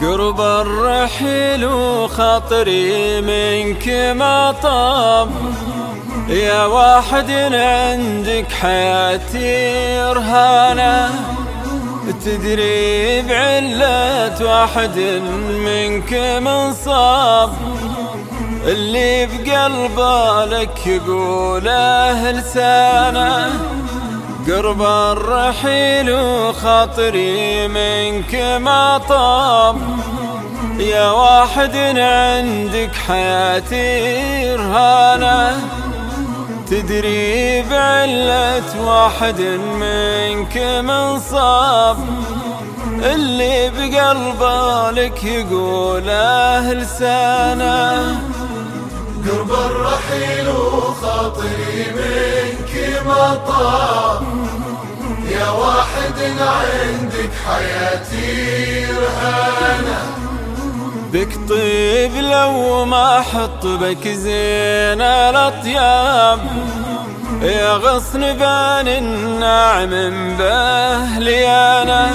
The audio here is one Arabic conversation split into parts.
قرب الرحيل وخاطري منك ما طاب، يا واحد عندك حياتي رهانة، تدري بعلة واحد منك منصاب، اللي بقلبه لك يقوله لسانه. قرب الرحيل وخاطري منك ما طاب، يا واحد عندك حياتي رهانة، تدري بعلة واحد منك منصاب، اللي بقلبه لك يقوله لسانه. قرب الرحيل وخاطري منك ما طاب، يا واحد عندك حياتي رهانة، بك طيب لو ما احط بك زين الاطياب، يا غصن بان الناعم بهليانه،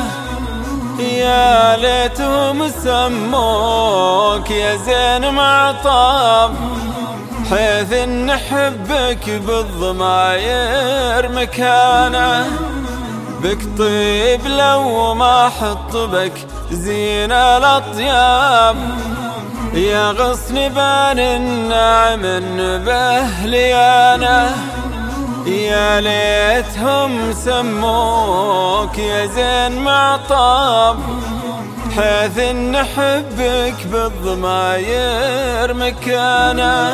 يا ليتهم سموك يا زين معطاب، حيث نحبك بالضماير مكانه. بك طيب لو ما حط بك زين الاطياب، يا غصن بان الناعم بهليانه، يا ليتهم سموك يا زين معطاب، حيث نحبك بالضماير مكانه.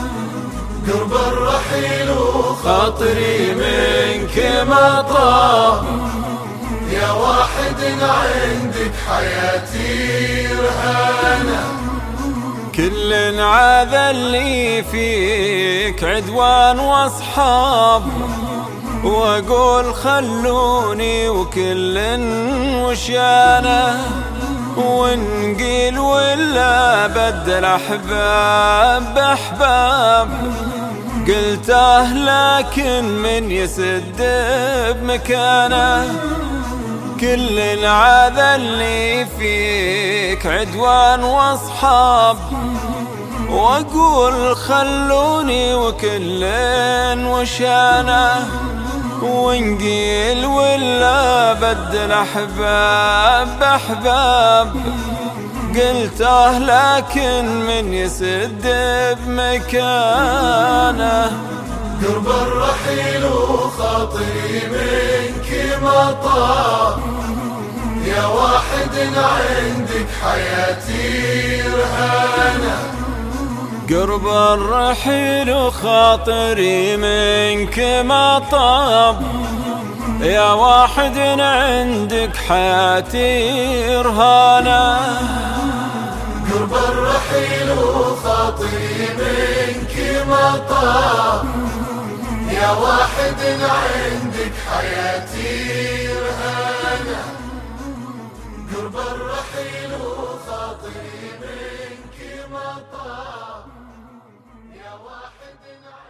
قرب الرحيل وخاطري منك ما طاب، يا واحد عندك حياتي رهانة، كل عاذ اللي فيك عدوان واصحاب، واقول خلوني وكل وشانه، ونقيل ولا بدل احباب باحباب، قلته لكن من يسد بمكانه. كل العاذ اللي فيك عدوان واصحاب، واقول خلوني وكل وشانه، ونقيل ولا بدل احباب باحباب، قلته لكن من يسد بمكانه. قرب الرحيل وخاطري منك ما طاب، يا واحد عندك حياتي رهانة، قرب الرحيل وخاطري منك ما طاب، يا واحد عندك حياتي رهانة. قرب الرحيل وخاطري منك ما طاب، يا واحد عندك حياتي رهانة، قرب الرحيل وخاطري منك ما طاب، يا واحد